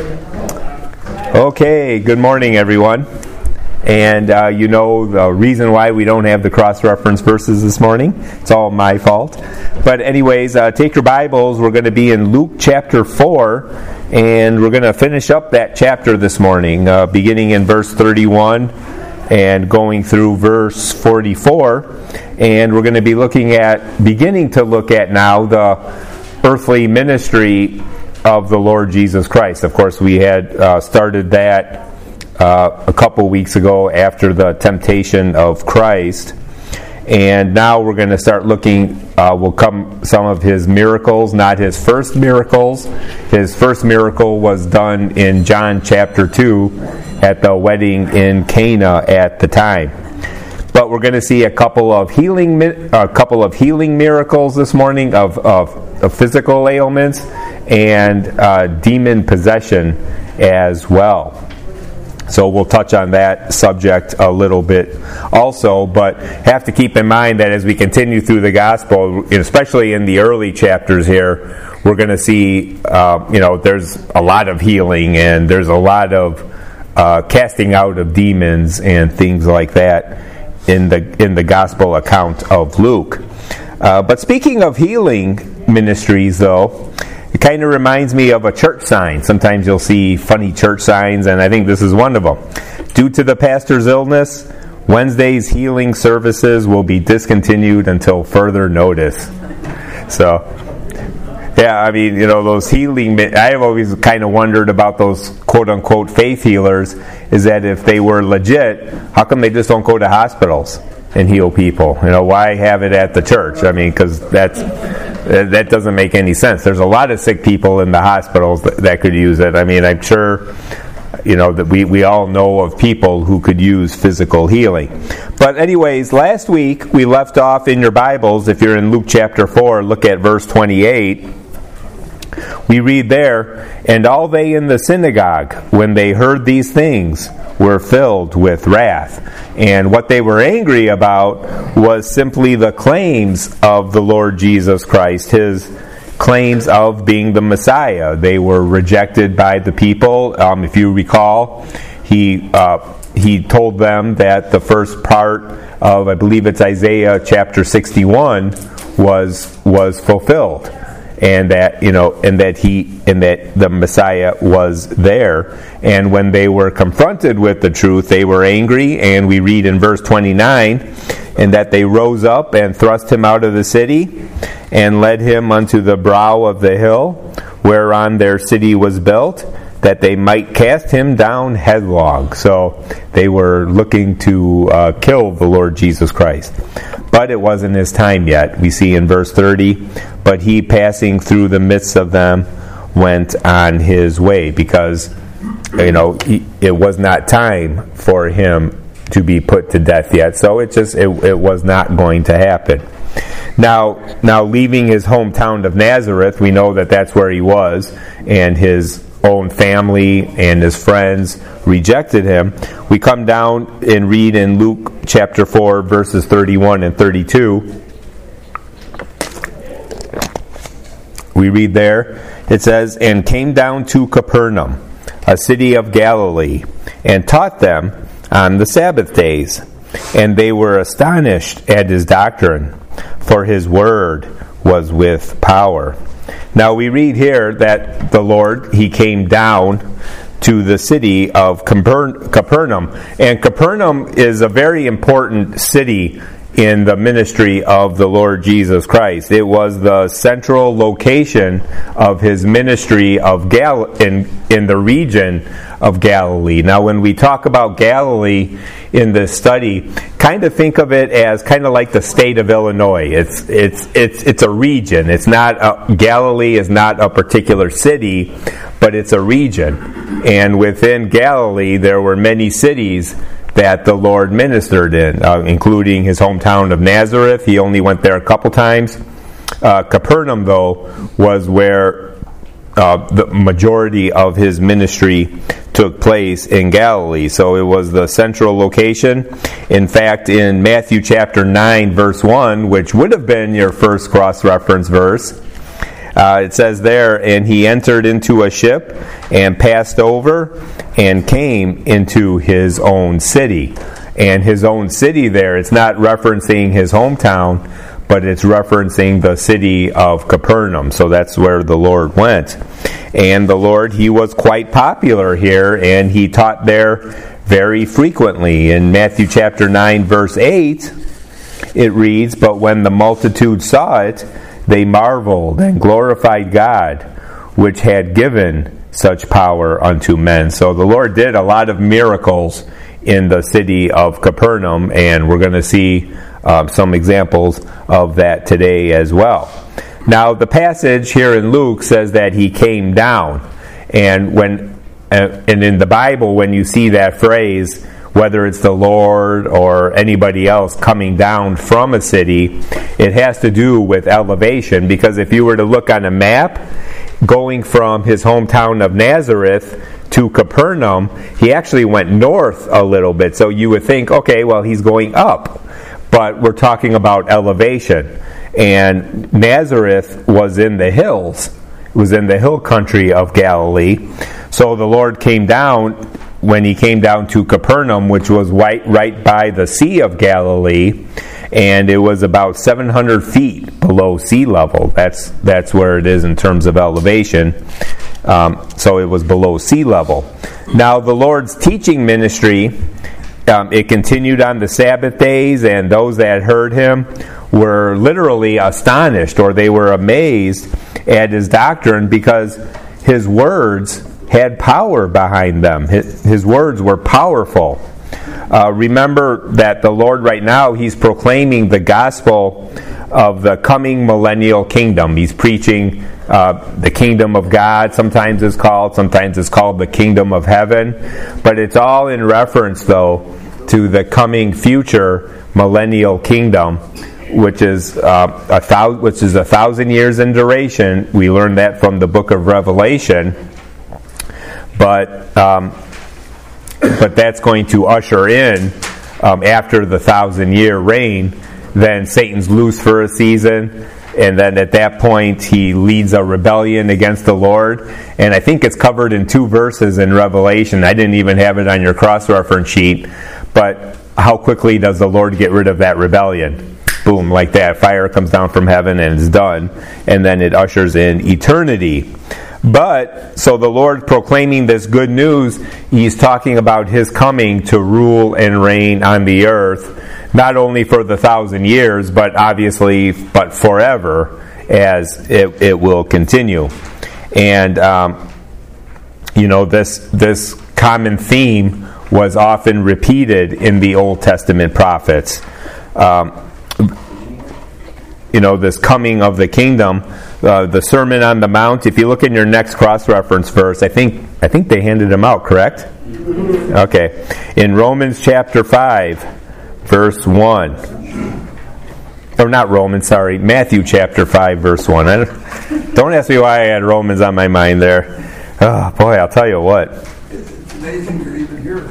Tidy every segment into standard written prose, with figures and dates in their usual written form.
Okay, good morning, everyone. And the reason why we don't have the cross-reference verses this morning. It's all my fault. But anyways, take your Bibles. We're going to be in Luke chapter 4, and we're going to finish up that chapter this morning, beginning in verse 31 and going through verse 44. And we're going to be beginning to look at now the earthly ministry of the Lord Jesus Christ. Of course, we had started that a couple weeks ago after the temptation of Christ, and now we're going to start looking. Will come some of his miracles, not his first miracles. His first miracle was done in John chapter 2 at the wedding in Cana at the time. But we're going to see a couple of healing miracles this morning of physical ailments and demon possession as well. So we'll touch on that subject a little bit also, but have to keep in mind that as we continue through the gospel, especially in the early chapters here, we're going to see, there's a lot of healing and there's a lot of casting out of demons and things like that in the gospel account of Luke. But speaking of healing ministries, though, it kind of reminds me of a church sign. Sometimes you'll see funny church signs, and I think this is one of them. Due to the pastor's illness, Wednesday's healing services will be discontinued until further notice. So, yeah, I mean, those healing, I've always kind of wondered about those quote-unquote faith healers, is that if they were legit, how come they just don't go to hospitals and heal people? Why have it at the church? I mean, because that doesn't make any sense. There's a lot of sick people in the hospitals that could use it. I mean, I'm sure, that we all know of people who could use physical healing. But anyways, last week we left off in your Bibles, if you're in Luke chapter 4, look at verse 28. We read there, "And all they in the synagogue, when they heard these things, were filled with wrath." And what they were angry about was simply the claims of the Lord Jesus Christ, his claims of being the Messiah. They were rejected by the people. If you recall, he told them that the first part of, I believe it's Isaiah chapter 61, was fulfilled. And that the Messiah was there. And when they were confronted with the truth, they were angry. And we read in verse 29, "And that they rose up and thrust him out of the city, and led him unto the brow of the hill, whereon their city was built, that they might cast him down headlong." So they were looking to kill the Lord Jesus Christ. But it wasn't his time yet. We see in verse 30, "But he, passing through the midst of them, went on his way," because it was not time for him to be put to death yet. So it was not going to happen. Now leaving his hometown of Nazareth, we know that that's where he was, and his own family and his friends rejected him. We come down and read in Luke chapter 4, verses 31 and 32. We read there, it says, "And came down to Capernaum, a city of Galilee, and taught them on the Sabbath days. And they were astonished at his doctrine, for his word was with power." Now we read here that the Lord, he came down to the city of Capernaum. And Capernaum is a very important city in the ministry of the Lord Jesus Christ. It was the central location of his ministry of in the region of Galilee. Now when we talk about Galilee in this study, kind of think of it as kind of like the state of Illinois. It's a region. It's not Galilee is not a particular city, but it's a region. And within Galilee there were many cities that the Lord ministered in, including his hometown of Nazareth. He only went there a couple times. Capernaum, though, was where the majority of his ministry took place in Galilee. So it was the central location. In fact, in Matthew chapter 9, verse 1, which would have been your first cross-reference verse, It says there, and he entered into a ship and passed over and came into his own city. And his own city there, it's not referencing his hometown, but it's referencing the city of Capernaum. So that's where the Lord went. And the Lord, he was quite popular here, and he taught there very frequently. In Matthew chapter 9, verse 8, it reads, "But when the multitude saw it, they marveled and glorified God, which had given such power unto men." So the Lord did a lot of miracles in the city of Capernaum, and we're going to see some examples of that today as well. Now, the passage here in Luke says that he came down, and in the Bible, when you see that phrase, whether it's the Lord or anybody else coming down from a city, it has to do with elevation, because if you were to look on a map, going from his hometown of Nazareth to Capernaum, he actually went north a little bit. So you would think, okay, well, he's going up. But we're talking about elevation. And Nazareth was in the hills. It was in the hill country of Galilee. So the Lord came down when he came down to Capernaum, which was right by the Sea of Galilee. And it was about 700 feet below sea level. That's where it is in terms of elevation. So it was below sea level. Now the Lord's teaching ministry, it continued on the Sabbath days, and those that heard him were literally astonished, or they were amazed at his doctrine, because his words had power behind them. His words were powerful. Remember that the Lord right now, he's proclaiming the gospel of the coming millennial kingdom. He's preaching the kingdom of God, sometimes it's called the kingdom of heaven. But it's all in reference, though, to the coming future millennial kingdom, which is 1,000 years in duration. We learned that from the book of Revelation. But that's going to usher in, after the 1,000-year reign, then Satan's loose for a season, and then at that point he leads a rebellion against the Lord. And I think it's covered in 2 verses in Revelation. I didn't even have it on your cross-reference sheet, but how quickly does the Lord get rid of that rebellion? Boom, like that. Fire comes down from heaven and it's done, and then it ushers in eternity. But, so the Lord proclaiming this good news, he's talking about his coming to rule and reign on the earth, not only for the 1,000 years, but obviously, but forever, as it will continue. And, this common theme was often repeated in the Old Testament prophets. This coming of the kingdom, the Sermon on the Mount. If you look in your next cross-reference verse, I think they handed them out, correct? Okay. In Romans chapter 5, verse 1. Or not Romans, sorry. Matthew chapter 5, verse 1. Don't ask me why I had Romans on my mind there. Oh, boy, I'll tell you what. It's amazing you're even here.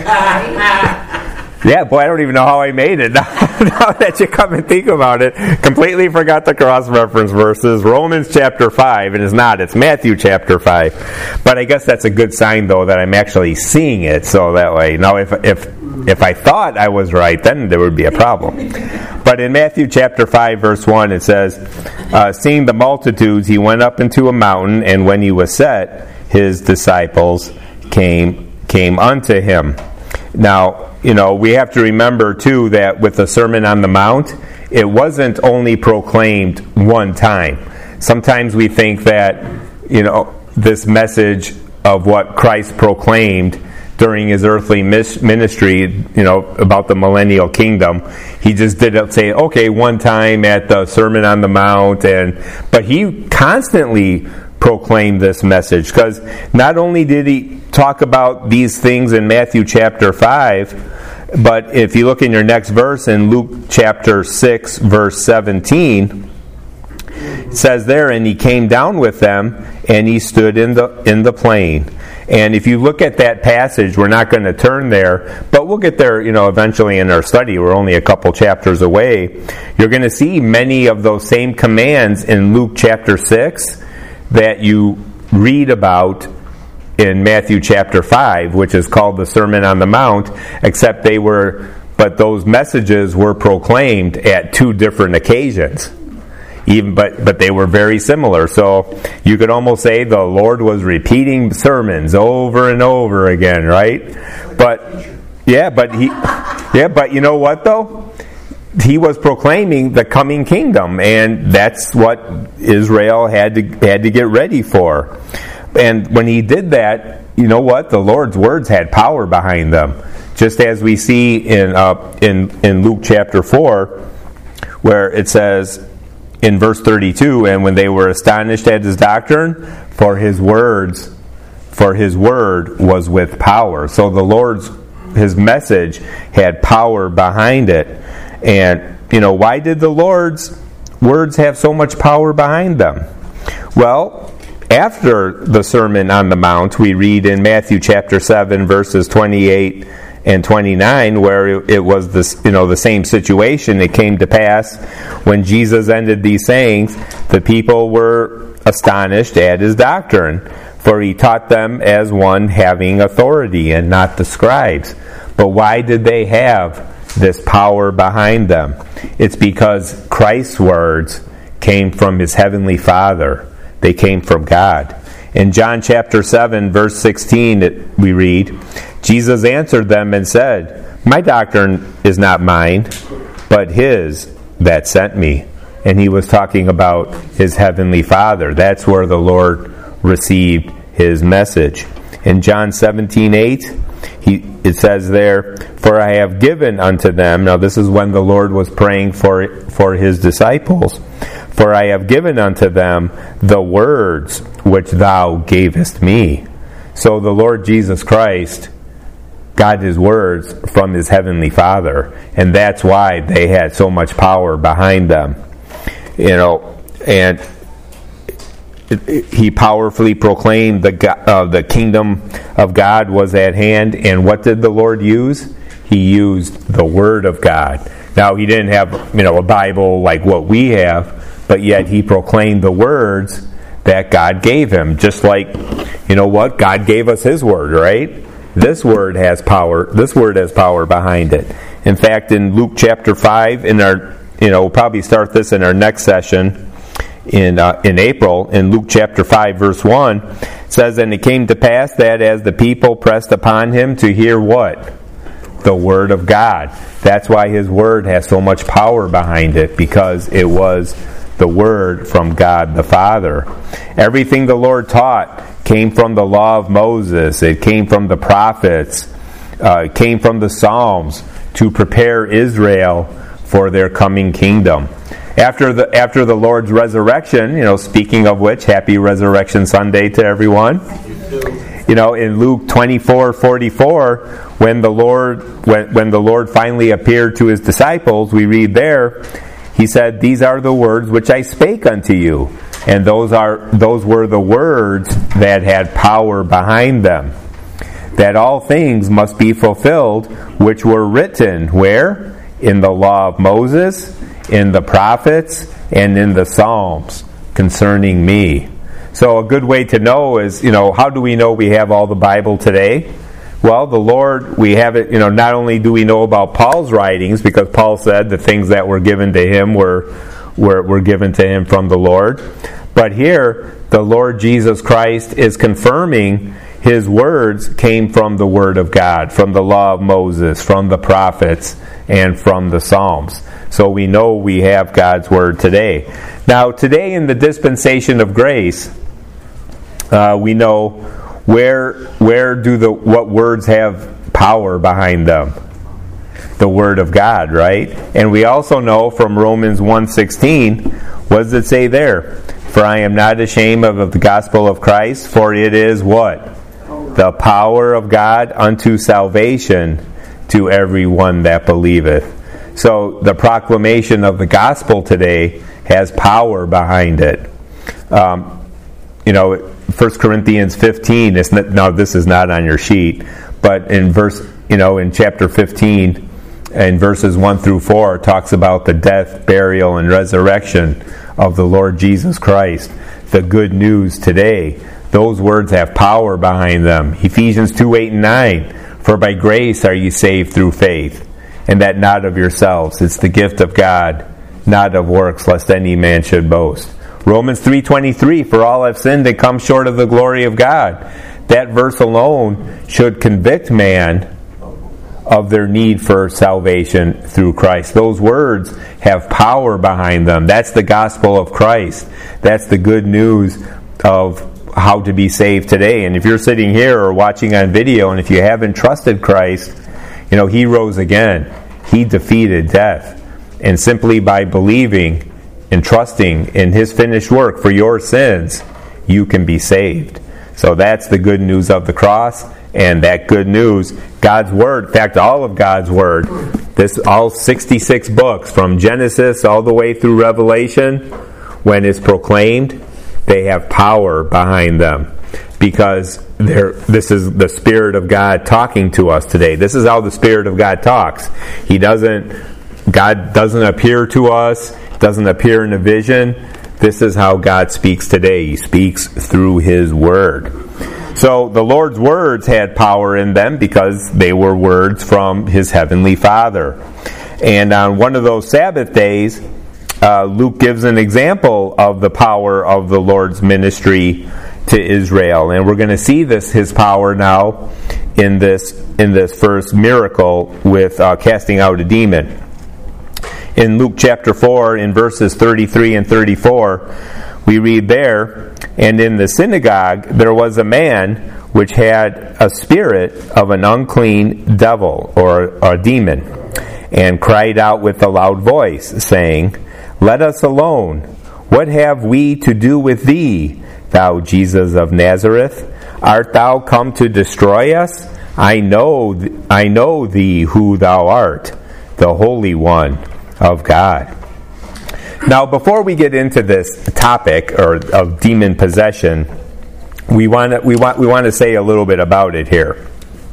Yeah, boy, I don't even know how I made it. Now that you come and think about it, completely forgot the cross-reference verses. Romans chapter 5, and it's Matthew chapter 5. But I guess that's a good sign, though, that I'm actually seeing it, so that way. Now, if I thought I was right, then there would be a problem. But in Matthew chapter 5, verse 1, it says, seeing the multitudes, he went up into a mountain, and when he was set, his disciples came unto him. Now, we have to remember, too, that with the Sermon on the Mount, it wasn't only proclaimed one time. Sometimes we think that, this message of what Christ proclaimed during his earthly ministry, about the millennial kingdom, he just didn't say, okay, one time at the Sermon on the Mount, but he constantly proclaimed this message, because not only did he talk about these things in Matthew chapter 5, but if you look in your next verse in Luke chapter 6, verse 17, it says there, and he came down with them, and he stood in the plain. And if you look at that passage, we're not going to turn there, but we'll get there, eventually in our study. We're only a couple chapters away. You're going to see many of those same commands in Luke chapter 6 that you read about in Matthew chapter 5, which is called the Sermon on the Mount, except but those messages were proclaimed at two different occasions. But they were very similar. So you could almost say the Lord was repeating sermons over and over again, right? But you know what though? He was proclaiming the coming kingdom, and that's what Israel had to get ready for. And when he did that, you know what? The Lord's words had power behind them, just as we see in Luke chapter 4, where it says in verse 32, and when they were astonished at his doctrine, for his word was with power. So his message had power behind it. And, why did the Lord's words have so much power behind them? Well, after the Sermon on the Mount, we read in Matthew chapter 7, verses 28 and 29, where it was the same situation. It came to pass when Jesus ended these sayings, the people were astonished at his doctrine, for he taught them as one having authority and not the scribes. But why did they have this power behind them? It's because Christ's words came from his heavenly Father. They came from God. In John chapter 7, verse 16, we read, Jesus answered them and said, my doctrine is not mine, but his that sent me. And he was talking about his heavenly Father. That's where the Lord received his message. In John 17:8, it says there, for I have given unto them, now this is when the Lord was praying for his disciples, for I have given unto them the words which thou gavest me. So the Lord Jesus Christ got his words from his heavenly Father, and that's why they had so much power behind them. And he powerfully proclaimed the kingdom of God was at hand. And what did the Lord use? He used the Word of God. Now, he didn't have a Bible like what we have, but yet he proclaimed the words that God gave him. Just like, God gave us his word, right? This word has power. This word has power behind it. In fact, in Luke chapter 5, we'll probably start this in our next session in April. In Luke chapter 5, verse 1, it says, and it came to pass that as the people pressed upon him to hear what? The word of God. That's why his word has so much power behind it, because it was the word from God the Father. Everything the Lord taught came from the law of Moses. It came from the prophets. It came from the Psalms to prepare Israel for their coming kingdom. After the Lord's resurrection, speaking of which, happy Resurrection Sunday to everyone. In Luke 24:44, when the Lord finally appeared to his disciples, we read there, he said, these are the words which I spake unto you. And those were the words that had power behind them. That all things must be fulfilled which were written, where? In the law of Moses, in the prophets, and in the Psalms concerning me. So a good way to know is, how do we know we have all the Bible today? Well, the Lord, we have it, not only do we know about Paul's writings, because Paul said the things that were given to him were given to him from the Lord, but here the Lord Jesus Christ is confirming his words came from the Word of God, from the law of Moses, from the prophets, and from the Psalms. So we know we have God's Word today. Now, today in the dispensation of grace, we know what words have power behind them? The Word of God, right? And we also know from Romans 1:16, what does it say there? For I am not ashamed of the gospel of Christ, for it is what? The power of God unto salvation to everyone that believeth. So the proclamation of the gospel today has power behind it. 1 Corinthians 15, now this is not on your sheet, but in in chapter 15, and verses 1 through 4, talks about the death, burial, and resurrection of the Lord Jesus Christ. The good news today. Those words have power behind them. Ephesians 2:8-9. For by grace are you saved through faith, and that not of yourselves. It's the gift of God, not of works, lest any man should boast. Romans 3:23. For all have sinned and come short of the glory of God. That verse alone should convict man of their need for salvation through Christ. Those words have power behind them. That's the gospel of Christ. That's the good news of how to be saved today. And if you're sitting here or watching on video, and if you haven't trusted Christ, He rose again. He defeated death. And simply by believing and trusting in His finished work for your sins, you can be saved. So that's the good news of the cross. And that good news, God's Word, in fact, all of God's Word, all 66 books, from Genesis all the way through Revelation, when it's proclaimed, they have power behind them. Because this is the Spirit of God talking to us today. This is how the Spirit of God talks. God doesn't appear to us, doesn't appear in a vision. This is how God speaks today. He speaks through His Word. So the Lord's words had power in them because they were words from His Heavenly Father. And on one of those Sabbath days, Luke gives an example of the power of the Lord's ministry to Israel. And we're going to see His power now in this first miracle with casting out a demon. In Luke chapter 4, in verses 33 and 34, we read there, and in the synagogue there was a man which had a spirit of an unclean devil, or a demon, and cried out with a loud voice, saying, Let us alone. What have we to do with thee, thou Jesus of Nazareth? Art thou come to destroy us? I know thee who thou art, the Holy One of God. Now, before we get into this topic of demon possession, we want to say a little bit about it here.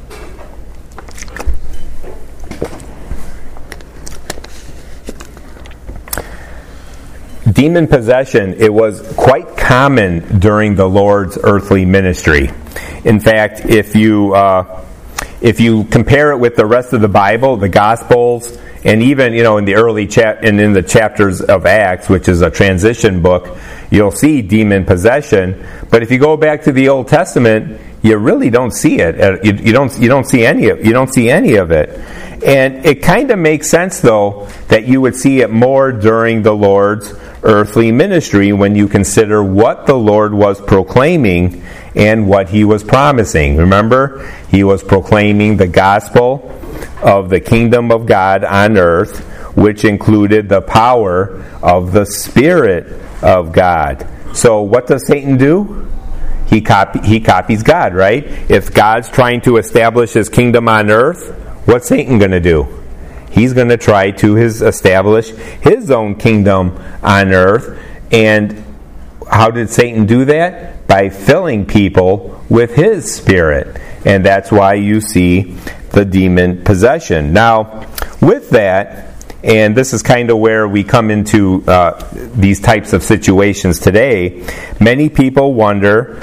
Demon possession, it was quite common during the Lord's earthly ministry. In fact, if you compare it with the rest of the Bible, the Gospels, and even in the early in the chapters of Acts, which is a transition book, you'll see demon possession. But if you go back to the Old Testament, you really don't see it. You don't see any of it. And it kind of makes sense, though, that you would see it more during the Lord's earthly ministry when you consider what the Lord was proclaiming and what He was promising. Remember, He was proclaiming the gospel of the kingdom of God on earth, which included the power of the Spirit of God. So what does Satan do? He copies God, right? If God's trying to establish His kingdom on earth, what's Satan going to do? He's going to try to establish his own kingdom on earth. And how did Satan do that? By filling people with his spirit. And that's why you see the demon possession. Now, with that, and this is kind of where we come into these types of situations today, many people wonder,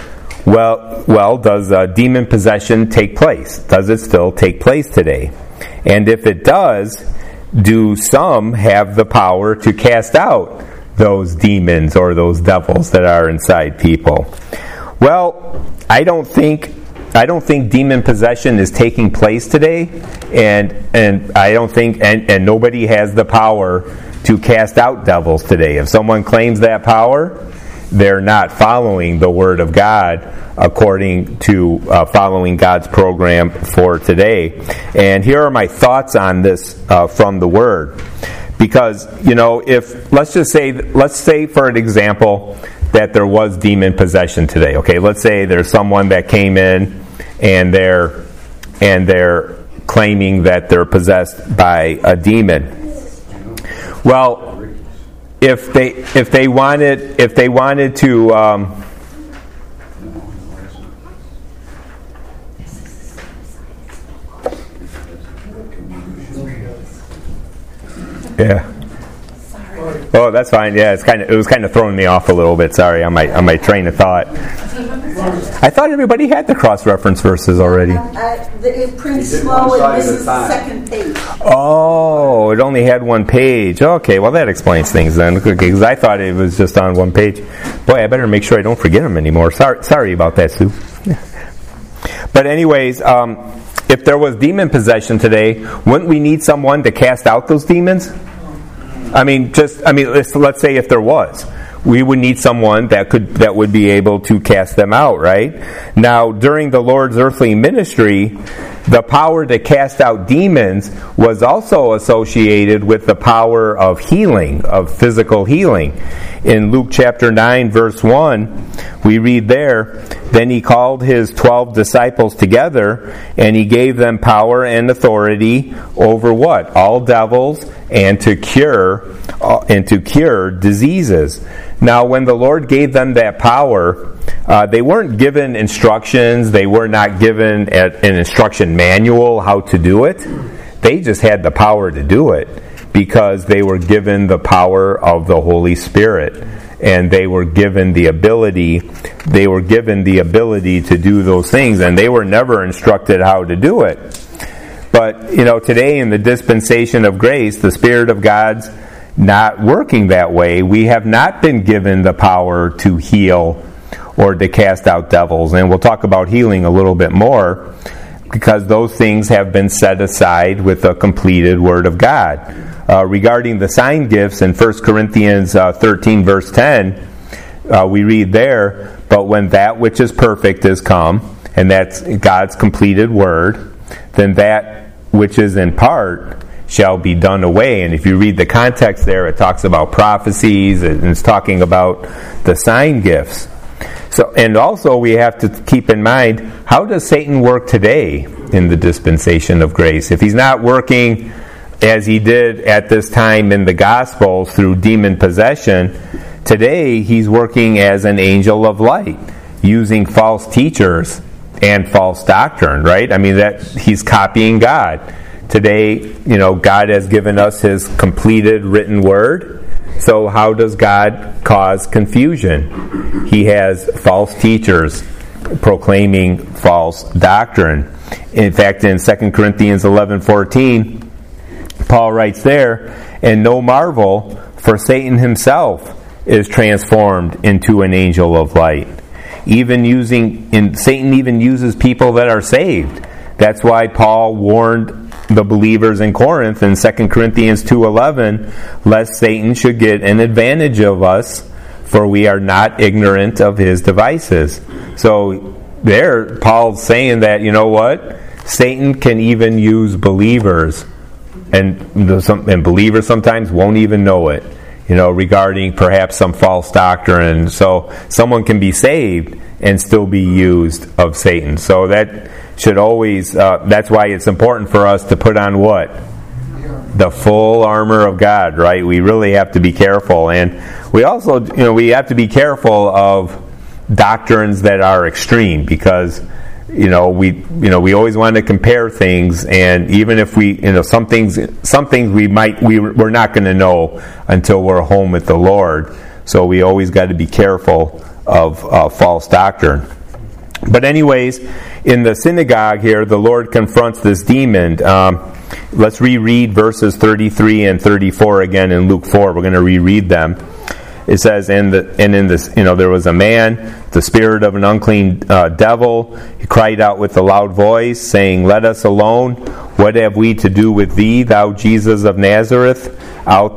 well, does demon possession take place? Does it still take place today? And if it does, do some have the power to cast out those demons or those devils that are inside people? Well, I don't think demon possession is taking place today, and I don't think and nobody has the power to cast out devils today. If someone claims that power, they're not following the Word of God according to following God's program for today. And here are my thoughts on this from the Word. Because, if let's say for an example that there was demon possession today. Okay, let's say there's someone that came in and they're claiming that they're possessed by a demon. Well, if they wanted to Yeah. Oh, that's fine. Yeah, it was kind of throwing me off a little bit. Sorry, on my train of thought. I thought everybody had the cross-reference verses already. It prints slow and this is the second page. Oh, it only had one page. Okay, well that explains things then. Because I thought it was just on one page. Boy, I better make sure I don't forget them anymore. Sorry about that, Sue. But anyways, if there was demon possession today, wouldn't we need someone to cast out those demons? Let's say if there was, we would need someone that would be able to cast them out, right? Now, during the Lord's earthly ministry, the power to cast out demons was also associated with the power of healing, of physical healing. In Luke chapter 9, verse 1, we read there, "Then he called his 12 disciples together, and he gave them power and authority over" what? "All devils, and to cure diseases." Now, when the Lord gave them that power, they weren't given instructions. They were not given an instruction manual how to do it. They just had the power to do it because they were given the power of the Holy Spirit, and they were given the ability to do those things, and they were never instructed how to do it. But today in the dispensation of grace, the Spirit of God's not working that way. We have not been given the power to heal or to cast out devils. And we'll talk about healing a little bit more because those things have been set aside with the completed Word of God. Regarding the sign gifts in 1 Corinthians 13 verse 10, we read there, "But when that which is perfect is come," and that's God's completed Word, "then that which is in part shall be done away." And if you read the context there, it talks about prophecies, and it's talking about the sign gifts. So, and also we have to keep in mind, how does Satan work today in the dispensation of grace? If he's not working as he did at this time in the Gospels through demon possession, today he's working as an angel of light, using false teachers and false doctrine, right? That he's copying God. Today, God has given us His completed written Word. So how does God cause confusion? He has false teachers proclaiming false doctrine. In fact, in 2 Corinthians 11:14, Paul writes there, "And no marvel, for Satan himself is transformed into an angel of light." Satan even uses people that are saved. That's why Paul warned the believers in Corinth in 2 Corinthians 2:11, "Lest Satan should get an advantage of us, for we are not ignorant of his devices." So there, Paul's saying that, Satan can even use believers, and believers sometimes won't even know it, regarding perhaps some false doctrine. So someone can be saved and still be used of Satan. So that should always, that's why it's important for us to put on what? The full armor of God, right? We really have to be careful. And we also, we have to be careful of doctrines that are extreme, because we always want to compare things, and even if we, some things we're not going to know until we're home with the Lord. So we always got to be careful of false doctrine. But anyways, in the synagogue here, the Lord confronts this demon. Let's reread verses 33 and 34 again in Luke 4. We're going to reread them. It says, and in this, there was a man, the spirit of an unclean devil. He cried out with a loud voice, saying, "Let us alone. What have we to do with thee, thou Jesus of Nazareth? Art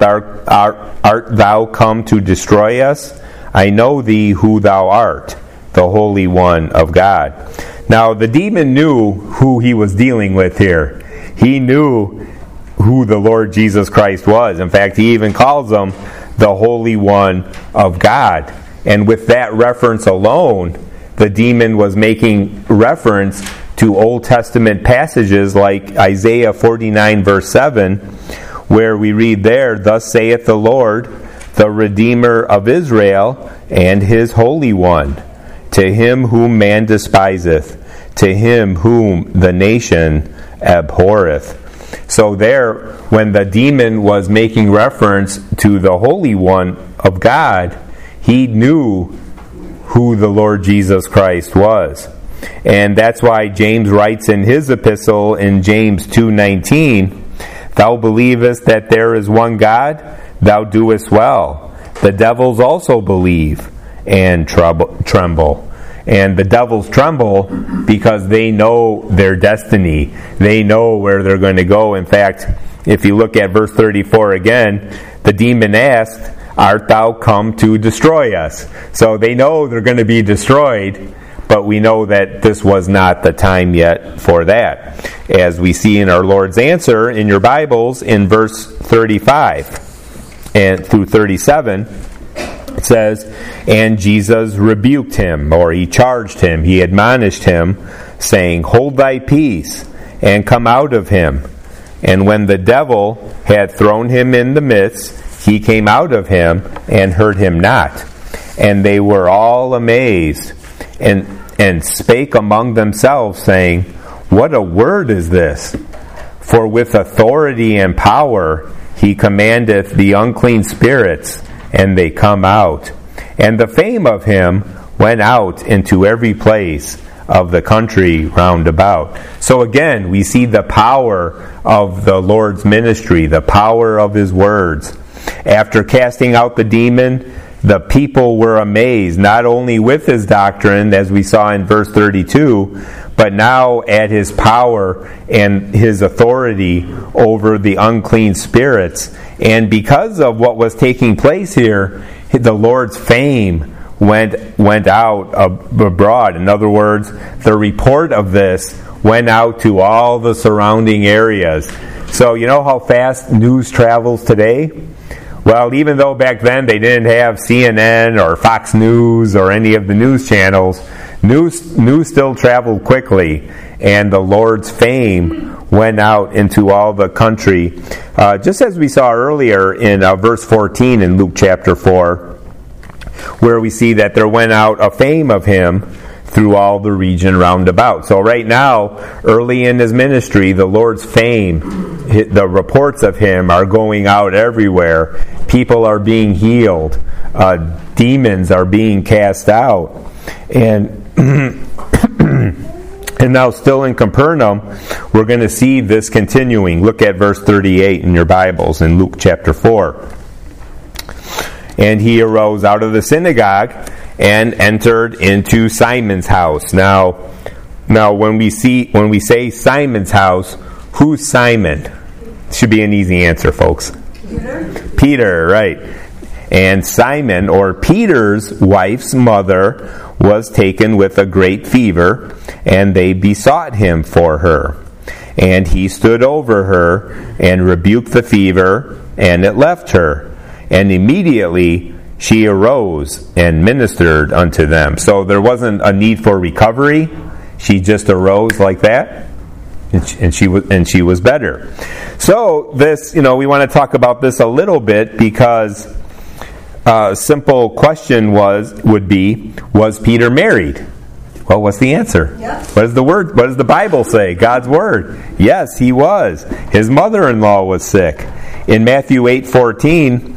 thou come to destroy us? I know thee who thou art, the Holy One of God." Now, the demon knew who he was dealing with here. He knew who the Lord Jesus Christ was. In fact, he even calls him the Holy One of God. And with that reference alone, the demon was making reference to Old Testament passages like Isaiah 49 verse 7, where we read there, "Thus saith the Lord, the Redeemer of Israel, and his Holy One, to him whom man despiseth, to him whom the nation abhorreth." So there, when the demon was making reference to the Holy One of God, he knew who the Lord Jesus Christ was. And that's why James writes in his epistle in James 2:19, "Thou believest that there is one God, thou doest well. The devils also believe and tremble." And the devils tremble because they know their destiny. They know where they're going to go. In fact, if you look at verse 34 again, the demon asked, "Art thou come to destroy us?" So they know they're going to be destroyed, but we know that this was not the time yet for that. As we see in our Lord's answer in your Bibles in verse 35 and through 37, it says, "And Jesus rebuked him," or he charged him, he admonished him, saying, "Hold thy peace, and come out of him. And when the devil had thrown him in the midst, he came out of him, and hurt him not. And they were all amazed, and spake among themselves, saying, What a word is this? For with authority and power he commandeth the unclean spirits, and they come out. And the fame of him went out into every place of the country round about." So again, we see the power of the Lord's ministry, the power of his words. After casting out the demon, the people were amazed, not only with his doctrine, as we saw in verse 32, but now at his power and his authority over the unclean spirits. And because of what was taking place here, the Lord's fame went out abroad. In other words, the report of this went out to all the surrounding areas. So you know how fast news travels today? Well, even though back then they didn't have CNN or Fox News or any of the news channels, news still traveled quickly, and the Lord's fame went out into all the country. Just as we saw earlier in verse 14 in Luke chapter 4, where we see that there went out a fame of him through all the region round about. So right now, early in his ministry, the Lord's fame, the reports of him are going out everywhere. People are being healed. Demons are being cast out. And and now still in Capernaum, we're going to see this continuing. Look at verse 38 in your Bibles in Luke chapter 4. "And he arose out of the synagogue and entered into Simon's house." Now when we say Simon's house, who's Simon? Should be an easy answer, folks. Peter, right. And Simon, or Peter's wife's mother, was taken with a great fever, and they besought him for her. And he stood over her and rebuked the fever, and it left her. And immediately she arose and ministered unto them. So there wasn't a need for recovery. She just arose like that, and she was better. So this, we want to talk about this a little bit, because a simple question would be, was Peter married? Well, what's the answer? Yep. What does the Bible say? God's word. Yes, he was. His mother-in-law was sick. In Matthew 8:14,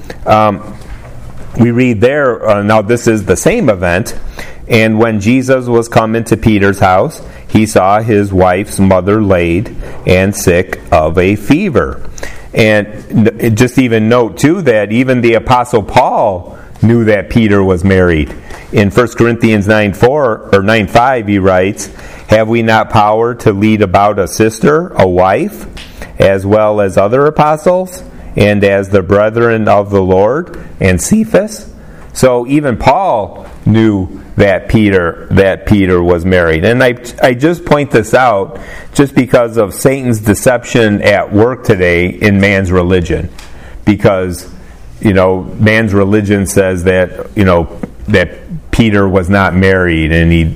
we read there, now this is the same event, "And when Jesus was come into Peter's house, he saw his wife's mother laid and sick of a fever." And just even note, too, that even the Apostle Paul knew that Peter was married. In 1 Corinthians 9:5, he writes, "Have we not power to lead about a sister, a wife, as well as other apostles, and as the brethren of the Lord, and Cephas?" So even Paul knew that Peter was married. And I just point this out just because of Satan's deception at work today in man's religion. Because, man's religion says that, that Peter was not married,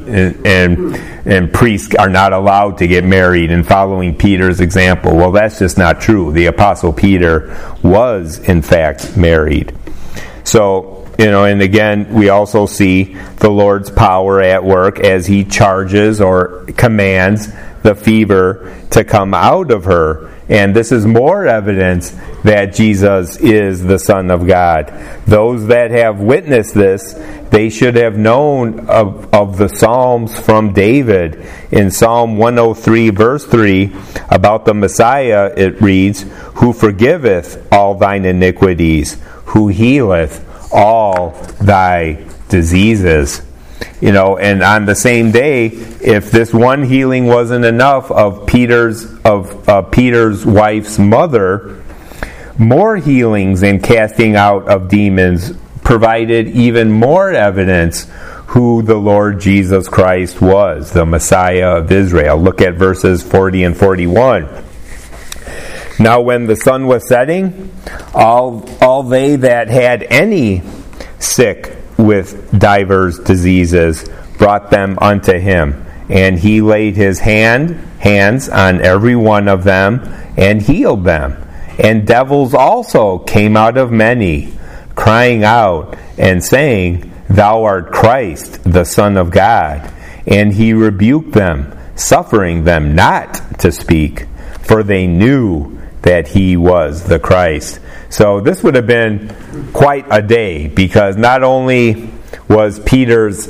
and priests are not allowed to get married, and following Peter's example. Well, that's just not true. The Apostle Peter was, in fact, married. So, and again, we also see the Lord's power at work as he charges or commands the fever to come out of her. And this is more evidence that Jesus is the Son of God. Those that have witnessed this, they should have known of the Psalms from David. In Psalm 103, verse 3, about the Messiah, it reads, "Who forgiveth all thine iniquities, who healeth all thy diseases." You know, and on the same day, if this one healing wasn't enough of Peter's wife's mother, more healings and casting out of demons provided even more evidence who the Lord Jesus Christ was, the Messiah of Israel. Look at verses 40 and 41. "Now when the sun was setting, all they that had any sick with divers diseases brought them unto him, and he laid his hands on every one of them and healed them. And devils also came out of many, crying out and saying, Thou art Christ, the Son of God. And he rebuked them, suffering them not to speak, for they knew that he was the Christ." So this would have been quite a day, because not only was Peter's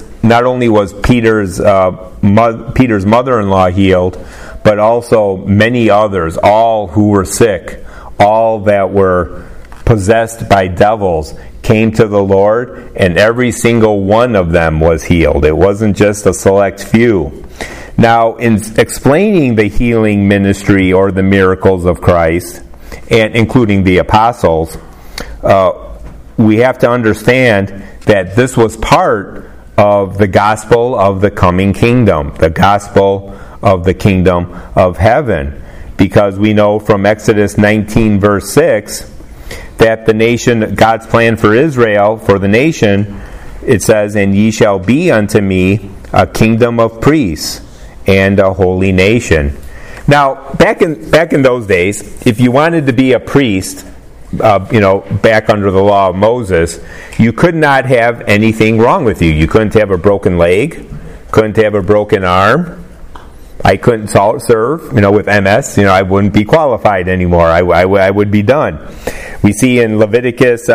mother-in-law healed, but also many others, all who were sick, all that were possessed by devils, came to the Lord, and every single one of them was healed. It wasn't just a select few. Now, in explaining the healing ministry or the miracles of Christ, and including the apostles, we have to understand that this was part of the gospel of the coming kingdom, the gospel of the kingdom of heaven, because we know from Exodus 19 verse 6 that the nation, God's plan for Israel, for the nation, it says, "And ye shall be unto me a kingdom of priests and a holy nation." Now, back in those days, if you wanted to be a priest, back under the law of Moses, you could not have anything wrong with you. You couldn't have a broken leg, couldn't have a broken arm. I couldn't serve, with MS. I wouldn't be qualified anymore. I would be done. We see in Leviticus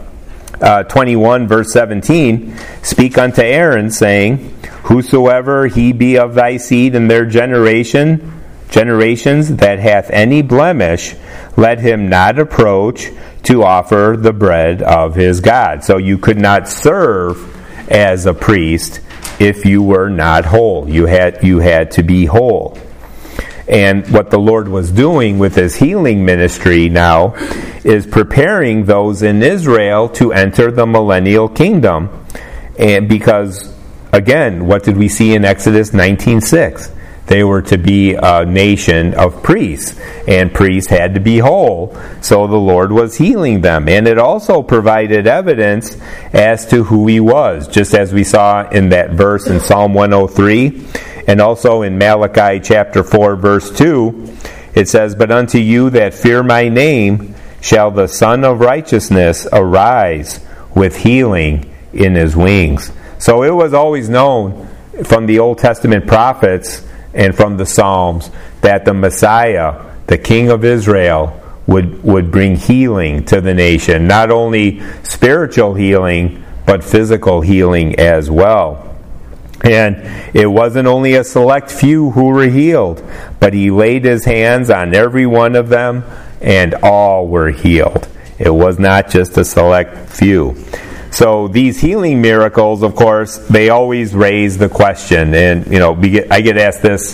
21, verse 17, "Speak unto Aaron, saying, Whosoever he be of thy seed in their generations that hath any blemish, let him not approach to offer the bread of his God." So you could not serve as a priest if you were not whole. You had to be whole. And what the Lord was doing with his healing ministry now is preparing those in Israel to enter the millennial kingdom. And because, again, what did we see in Exodus 19:6? They were to be a nation of priests, and priests had to be whole, so the Lord was healing them. And it also provided evidence as to who he was, just as we saw in that verse in Psalm 103, and also in Malachi chapter 4, verse 2, it says, "But unto you that fear my name shall the Son of Righteousness arise with healing in his wings." So it was always known from the Old Testament prophets and from the Psalms that the Messiah, the King of Israel, would bring healing to the nation. Not only spiritual healing, but physical healing as well. And it wasn't only a select few who were healed, but he laid his hands on every one of them, and all were healed. It was not just a select few. So these healing miracles, of course, they always raise the question, and I get asked this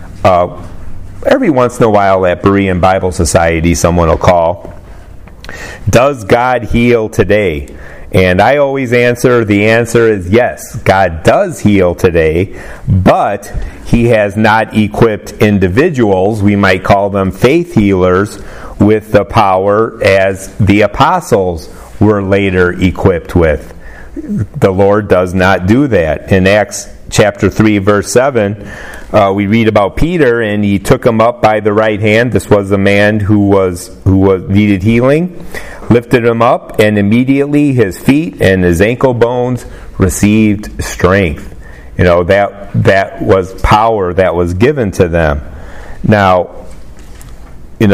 every once in a while at Berean Bible Society. Someone will call, "Does God heal today?" And I always answer, the answer is yes, God does heal today, but he has not equipped individuals, we might call them faith healers, with the power as the apostles were later equipped with. The Lord does not do that. In Acts chapter 3, verse 7, we read about Peter, and he took him up by the right hand. This was a man who needed healing. Lifted him up, and immediately his feet and his ankle bones received strength. That was power that was given to them. Now, you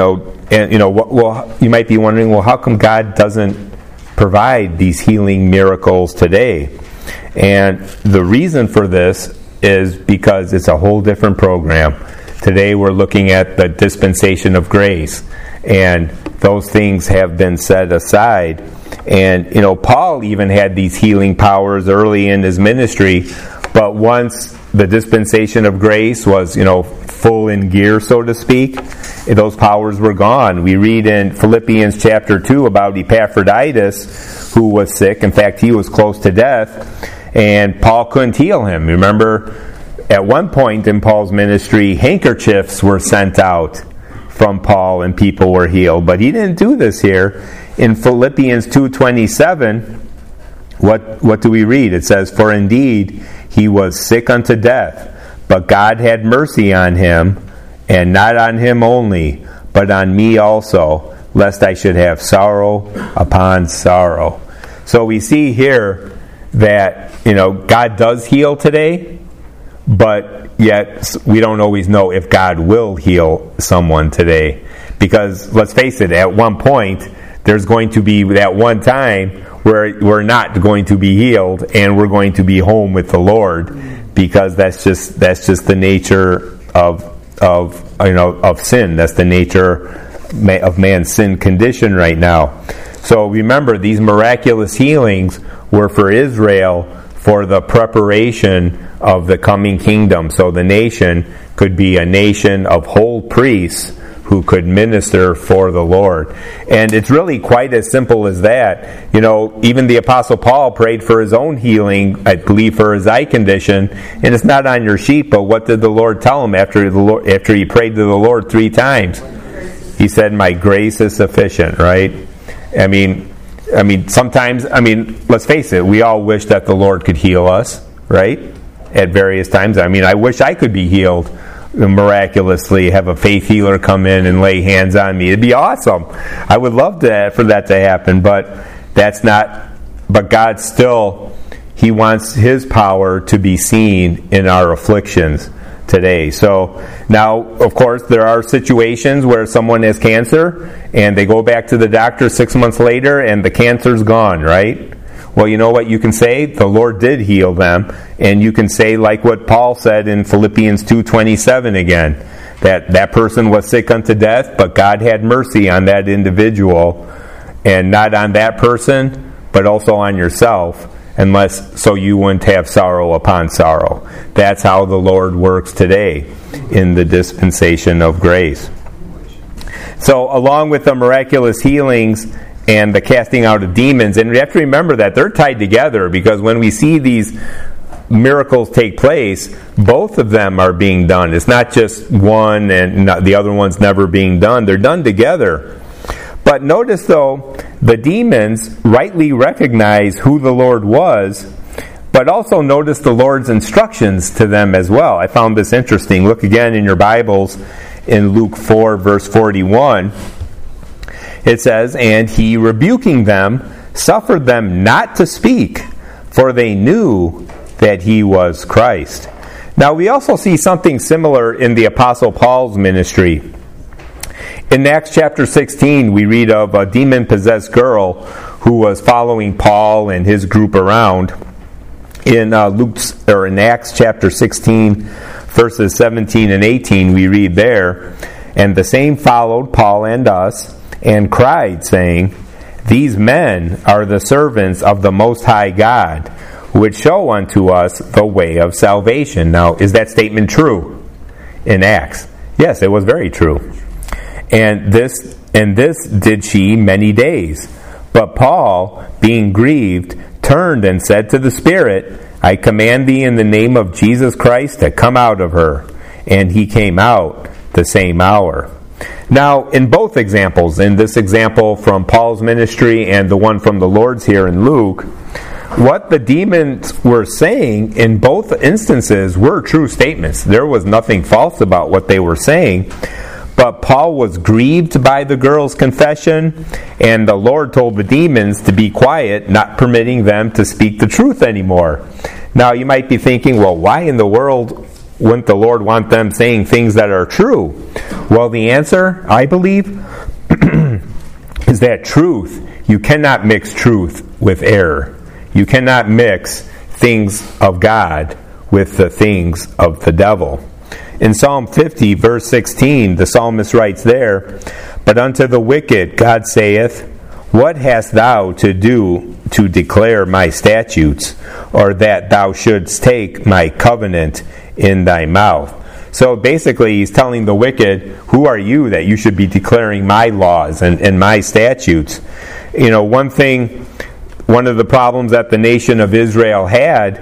might be wondering, well, how come God doesn't provide these healing miracles today? And the reason for this is because it's a whole different program. Today we're looking at the dispensation of grace, and those things have been set aside. And, Paul even had these healing powers early in his ministry, but once the dispensation of grace was, full in gear, so to speak, those powers were gone. We read in Philippians chapter 2 about Epaphroditus, who was sick. In fact, he was close to death, and Paul couldn't heal him. Remember, at one point in Paul's ministry, handkerchiefs were sent out from Paul and people were healed. But he didn't do this here. In Philippians 2:27, what do we read? It says, "For indeed he was sick unto death, but God had mercy on him, and not on him only, but on me also, lest I should have sorrow upon sorrow." So we see here that, God does heal today, but yet we don't always know if God will heal someone today. Because, let's face it, at one point, there's going to be that one time where we're not going to be healed and we're going to be home with the Lord, because that's just the nature of sin. That's the nature of man's sin condition right now. So remember, these miraculous healings were for Israel for the preparation of the coming kingdom. So the nation could be a nation of whole priests who could minister for the Lord. And it's really quite as simple as that. Even the Apostle Paul prayed for his own healing, I believe for his eye condition, and it's not on your sheet, but what did the Lord tell him after he prayed to the Lord 3 times? He said, "My grace is sufficient," right? I mean, sometimes, let's face it, we all wish that the Lord could heal us, right? At various times. I wish I could be healed miraculously, have a faith healer come in and lay hands on me. It'd be awesome. I would love for that to happen, but God still, He wants His power to be seen in our afflictions today. So now, of course, there are situations where someone has cancer and they go back to the doctor 6 months later and the cancer's gone, right? Well, you know what you can say? The Lord did heal them. And you can say, like what Paul said in Philippians 2:27 again, that person was sick unto death, but God had mercy on that individual, and not on that person, but also on yourself, so you wouldn't have sorrow upon sorrow. That's how the Lord works today in the dispensation of grace. So along with the miraculous healings and the casting out of demons, and we have to remember that they're tied together, because when we see these miracles take place, both of them are being done. It's not just one and the other one's never being done. They're done together. But notice, though, the demons rightly recognize who the Lord was, but also notice the Lord's instructions to them as well. I found this interesting. Look again in your Bibles in Luke 4, verse 41. It says, "And he, rebuking them, suffered them not to speak, for they knew that he was Christ." Now we also see something similar in the Apostle Paul's ministry. In Acts chapter 16, we read of a demon-possessed girl who was following Paul and his group around. In Acts chapter 16, verses 17 and 18, we read there, "And the same followed Paul and us, and cried, saying, These men are the servants of the Most High God, which show unto us the way of salvation." Now, is that statement true in Acts? Yes, it was very true. And this did she many days. But Paul, being grieved, turned and said to the Spirit, "I command thee in the name of Jesus Christ to come out of her." And he came out the same hour. Now, in both examples, in this example from Paul's ministry and the one from the Lord's here in Luke, what the demons were saying in both instances were true statements. There was nothing false about what they were saying. But Paul was grieved by the girl's confession, and the Lord told the demons to be quiet, not permitting them to speak the truth anymore. Now, you might be thinking, well, why in the world wouldn't the Lord want them saying things that are true? Well, the answer, I believe, is that truth, you cannot mix truth with error. You cannot mix things of God with the things of the devil. In Psalm 50, verse 16, the psalmist writes there, "But unto the wicked God saith, What hast thou to do to declare my statutes, or that thou shouldst take my covenant in thy mouth?" So basically he's telling the wicked, who are you that you should be declaring my laws and my statutes? One of the problems that the nation of Israel had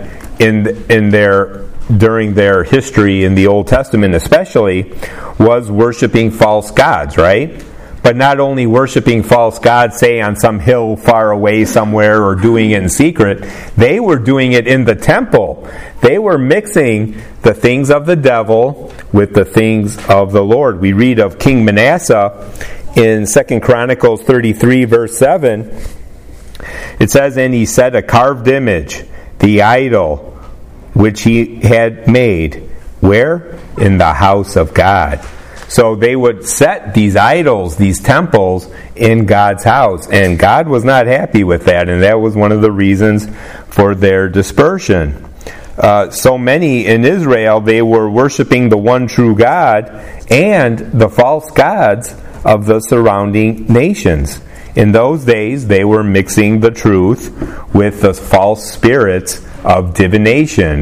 during their history in the Old Testament especially, was worshiping false gods, right? But not only worshiping false gods, say on some hill far away somewhere, or doing it in secret, they were doing it in the temple. They were mixing the things of the devil with the things of the Lord. We read of King Manasseh in 2 Chronicles 33, verse 7. It says, "And he set a carved image, the idol, which he had made." Where? In the house of God. So they would set these idols, these temples, in God's house. And God was not happy with that, and that was one of the reasons for their dispersion. So many in Israel, they were worshiping the one true God and the false gods of the surrounding nations. In those days, they were mixing the truth with the false spirits of divination,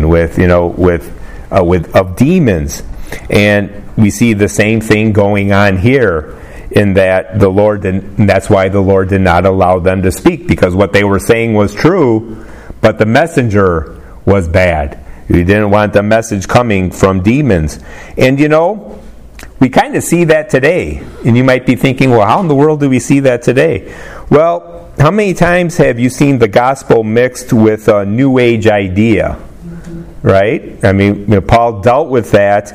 of demons. And we see the same thing going on here, in that that's why the Lord did not allow them to speak, because what they were saying was true, but the messenger was bad. He didn't want the message coming from demons. And we kind of see that today. And you might be thinking, well, how in the world do we see that today? Well, how many times have you seen the gospel mixed with a New Age idea? Right? I mean, Paul dealt with that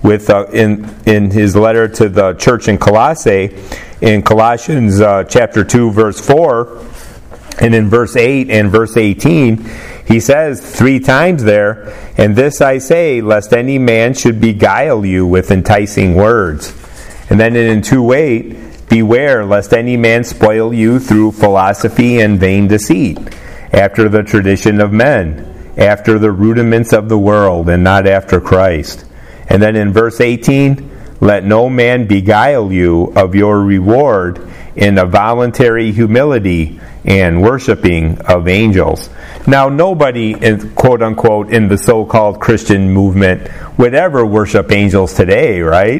in his letter to the church in Colossae, in Colossians chapter 2, verse 4, and in verse 8 and verse 18, he says 3 times there, "And this I say, lest any man should beguile you with enticing words." And then in 2:8, "Beware, lest any man spoil you through philosophy and vain deceit, after the tradition of men, after the rudiments of the world, and not after Christ." And then in verse 18, "Let no man beguile you of your reward in a voluntary humility and worshiping of angels." Now, nobody, quote-unquote, in the so-called Christian movement would ever worship angels today, right?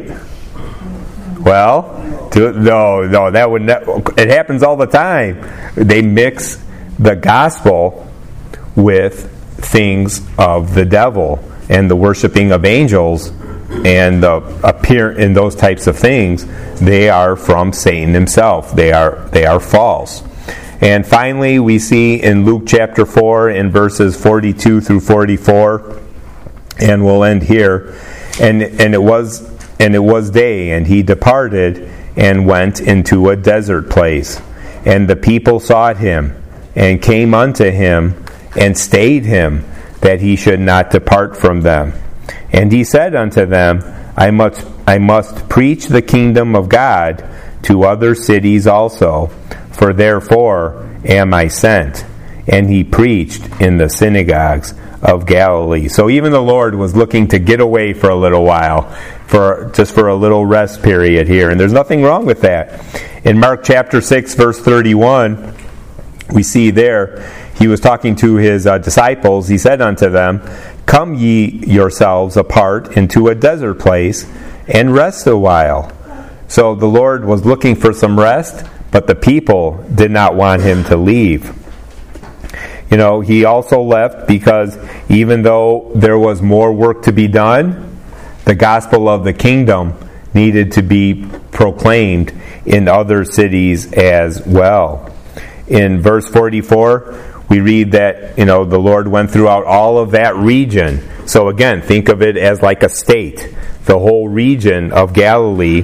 Well, no, that would it happens all the time. They mix the gospel with things of the devil, and the worshiping of angels and the in those types of things, they are from Satan himself. They are false. And finally, we see in Luke chapter 4 in verses 42 through 44, and we'll end here. And it was day, and he departed and went into a desert place. And the people sought him, and came unto him, and stayed him, that he should not depart from them. And he said unto them, I must preach the kingdom of God to other cities also, for therefore am I sent. And he preached in the synagogues of Galilee. So even the Lord was looking to get away for a little while, for a little rest period here. And there's nothing wrong with that. In Mark chapter 6, verse 31, we see there, he was talking to his disciples. He said unto them, Come ye yourselves apart into a desert place, and rest a while. So the Lord was looking for some rest, but the people did not want him to leave. He also left because even though there was more work to be done, the gospel of the kingdom needed to be proclaimed in other cities as well. In verse 44, we read that, the Lord went throughout all of that region. So again, think of it as like a state. The whole region of Galilee,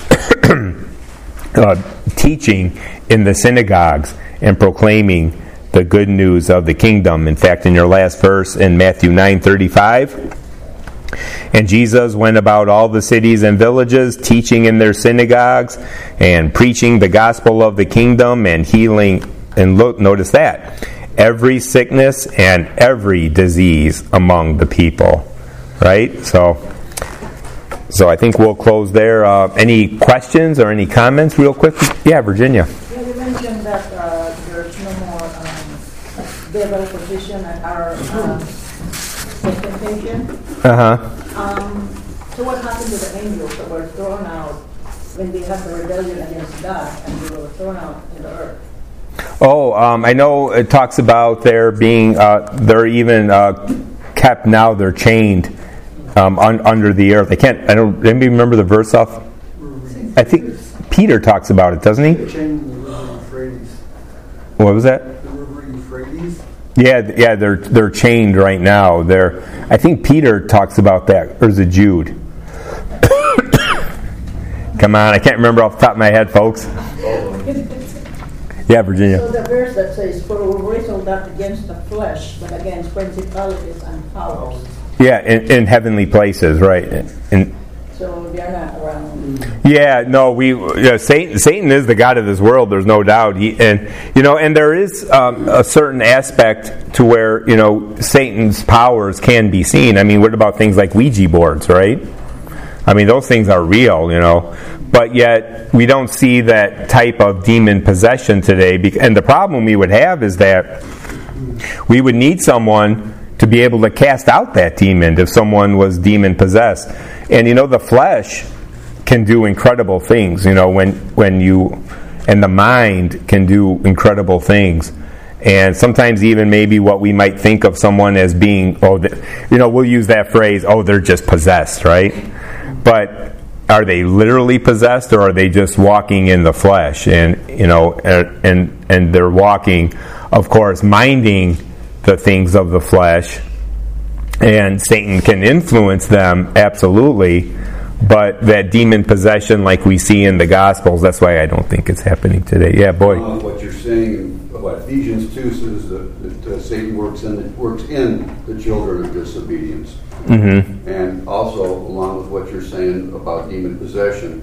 teaching in the synagogues and proclaiming the good news of the kingdom. In fact, in your last verse in Matthew 9:35, and Jesus went about all the cities and villages, teaching in their synagogues and preaching the gospel of the kingdom and healing, and look, notice that, every sickness and every disease among the people. Right? So I think we'll close there. Any questions or any comments real quick? Yeah, Virginia. Yeah, you mentioned that there's no more devil position at our second patient. So what happened to the angels that were thrown out when they had the rebellion against God and they were thrown out to the earth? I know it talks about there being, they're even kept now, they're chained under the earth. Anybody remember the verse off? I think Peter talks about it, doesn't he? They're chained in the river Euphrates. What was that? The river Euphrates. Yeah, they're chained right now. I think Peter talks about that, or is it Jude? Come on, I can't remember off the top of my head, folks. Yeah, Virginia. So the verse that says, "For we wrestle not against the flesh, but against principalities and powers." Yeah, in heavenly places, right? So they are not around. Yeah, no, Satan is the god of this world. There's no doubt. And there is a certain aspect to where Satan's powers can be seen. I mean, what about things like Ouija boards, right? I mean, those things are real, but yet we don't see that type of demon possession today. And the problem we would have is that we would need someone to be able to cast out that demon if someone was demon possessed. And the flesh can do incredible things. When you and the mind can do incredible things. And sometimes even maybe what we might think of someone as being, we'll use that phrase, they're just possessed, right? But are they literally possessed, or are they just walking in the flesh? And and they're walking, of course, minding the things of the flesh, and Satan can influence them, absolutely, but that demon possession like we see in the Gospels, that's why I don't think it's happening today. Yeah, boy. What you're saying, what Ephesians 2 says that Satan works in the children of disobedience. Mm-hmm. And also, along with what you're saying about demon possession,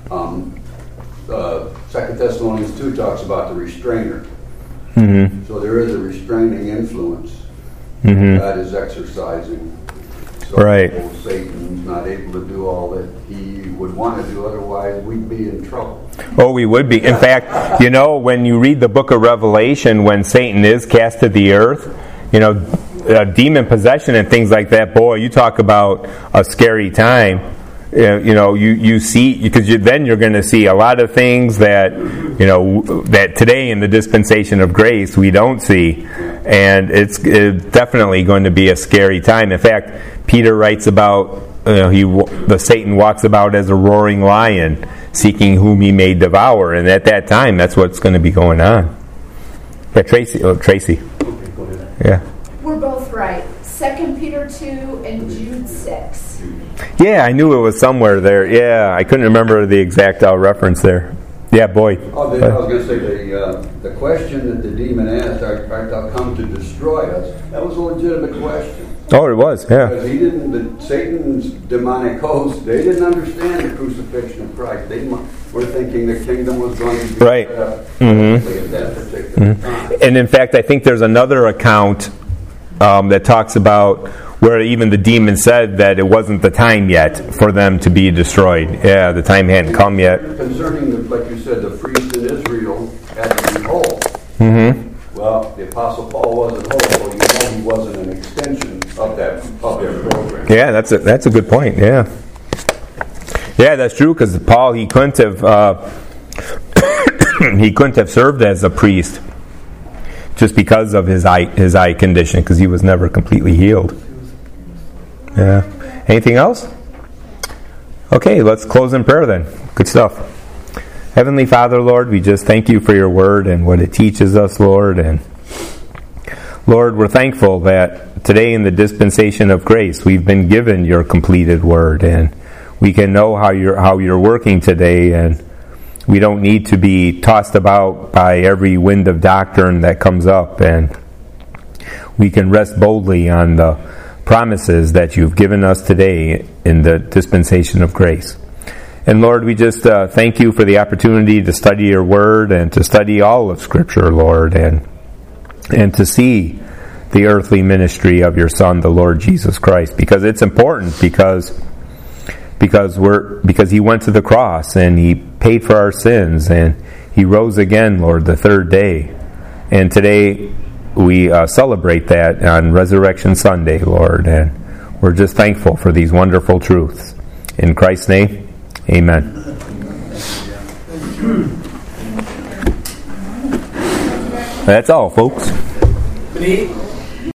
2 Thessalonians 2 talks about the restrainer. Mm-hmm. So there is a restraining influence that is exercising. So right. Satan's not able to do all that he would want to do, otherwise we'd be in trouble. Oh, we would be. In fact, when you read the book of Revelation, when Satan is cast to the earth, demon possession and things like that, boy, you talk about a scary time. You see, because then you're going to see a lot of things that that today in the dispensation of grace we don't see, and it's definitely going to be a scary time. In fact, Peter writes about the Satan walks about as a roaring lion, seeking whom he may devour, and at that time, that's what's going to be going on. Yeah, Tracy. Okay, go ahead. Yeah. We're both right. 2 Peter 2 and Jude 6. Yeah, I knew it was somewhere there. Yeah, I couldn't remember the exact reference there. Yeah, boy. I was going to say, the question that the demon asked, art thou come to destroy us? That was a legitimate question. Oh, it was, yeah. Because Satan's demonic host, they didn't understand the crucifixion of Christ. They were thinking the kingdom was going to be right. Set up at that particular time. And in fact, I think there's another account that talks about where even the demon said that it wasn't the time yet for them to be destroyed. Yeah, the time hadn't come yet. Concerning, like you said, the priests in Israel had to be whole. Mm-hmm. Well, the Apostle Paul wasn't whole, so he wasn't an extension of their program. Yeah, that's a good point. Yeah, that's true, because Paul he couldn't have served as a priest just because of his eye condition, because he was never completely healed. Yeah. Anything else? Okay, let's close in prayer then. Good stuff. Heavenly Father, Lord, we just thank you for your word and what it teaches us, Lord. And Lord, we're thankful that today in the dispensation of grace, we've been given your completed word, and we can know how you're working today. And we don't need to be tossed about by every wind of doctrine that comes up, and we can rest boldly on the promises that you've given us today in the dispensation of grace. And Lord, we just thank you for the opportunity to study your word and to study all of Scripture, Lord, and to see the earthly ministry of your Son, the Lord Jesus Christ, because it's important, because he went to the cross and he paid for our sins and he rose again, Lord, the third day. And today we celebrate that on Resurrection Sunday, Lord, and we're just thankful for these wonderful truths. In Christ's name, amen. That's all, folks.